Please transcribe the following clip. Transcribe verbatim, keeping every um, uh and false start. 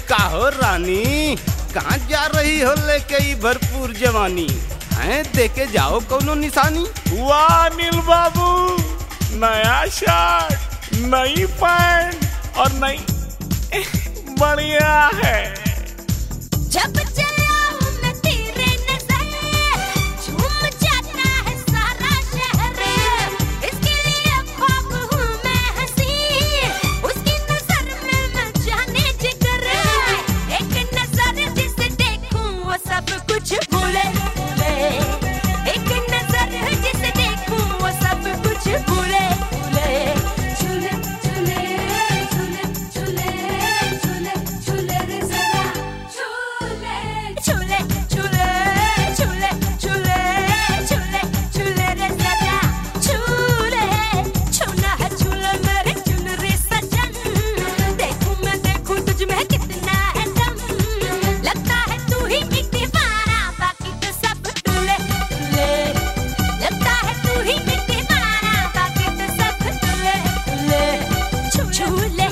काहो रानी, कहाँ जा रही हो लेके ई भरपूर जवानी? हैं देके जाओ कोनो निशानी। वाह नील बाबू, नया शर्ट, नई पैंट और नई बढ़िया है। जब चला हूँ मैं तेरे नजर, झूम जाता है सारा शहर। इसके लिए ख्वाब हूँ मैं हंसी, उसकी नजर में मैं जाने जिगर। एक नजर जिसे देखूं वो सब कुछ भूले भूले, एक नजर जिसे देखूं वो सब कुछ भूले भूले। झूले झूले झूले झूले झूले झूले रे जरा झूले झूले झूले झूले झूले झूले झूले रे जरा झूले। छूना है झूला मेरे चुन रे सजन, देखूं मैं देखूं तुझ में कितना है दम। लगता है तू ही एक दीवाना, बाकी तो सब टूले टूले। लगता है तू ही एक दीवाना, बाकी तो सब टूले टूले। झूले